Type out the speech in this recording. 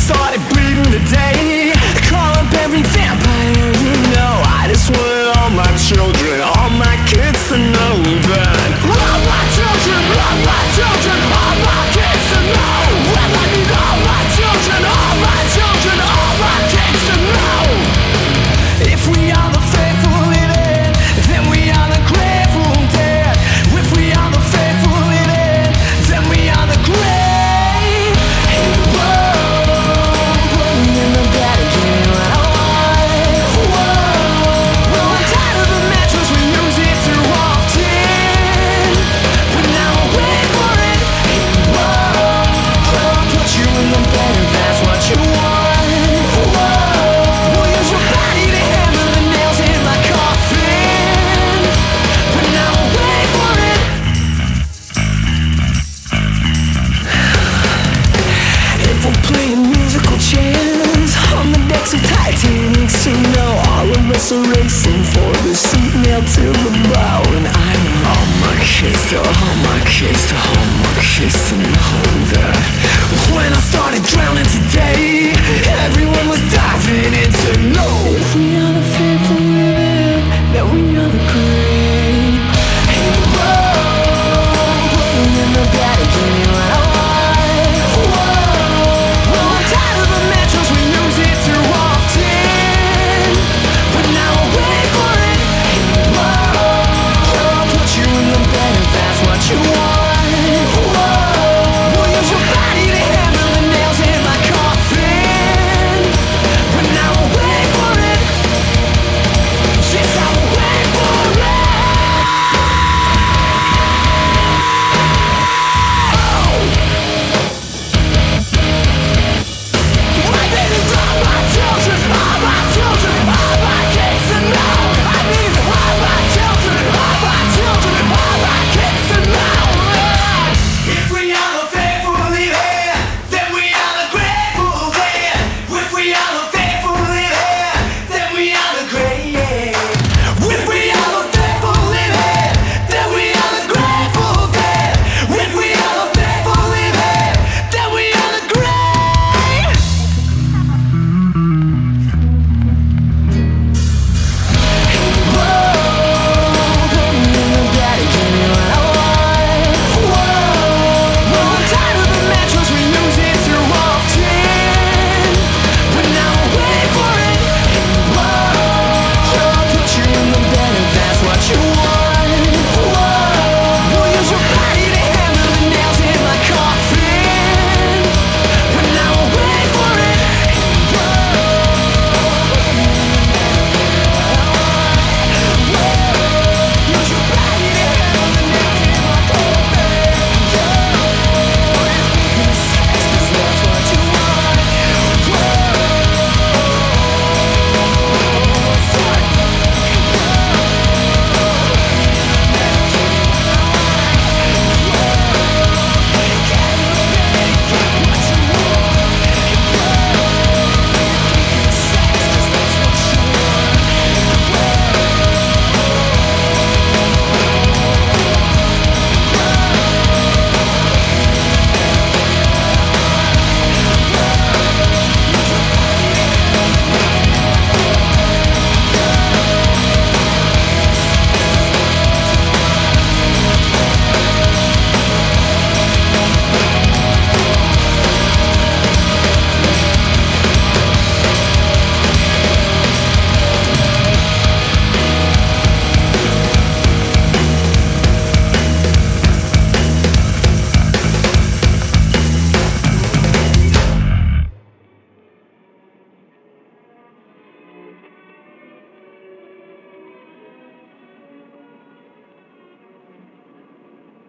started bleeding today. Call up every vampire you know. I just want all my children, all my kids to know that all my children, all my children, all my kids to know. Well, I need all my children, all my children, all my kids to know. If we are the faithful living, then we are the grateful dead. If we are the faithful living, then we are the great. Whoa, putting in the bed and getting what I want. Whoa, well, I'm tired of the mattress, we use it too often. But now I wait for it. Whoa, I'll put you in the bed if that's what you want. Whoa, we'll use your body to hammer the nails in my coffin. But now I wait for it. If we're playing musical chairs on the decks of Titanic, so know all of us are racing for the seat nailed to the bow. And I want all my kids to, all my kids to, all my kids to know that when I started drowning today,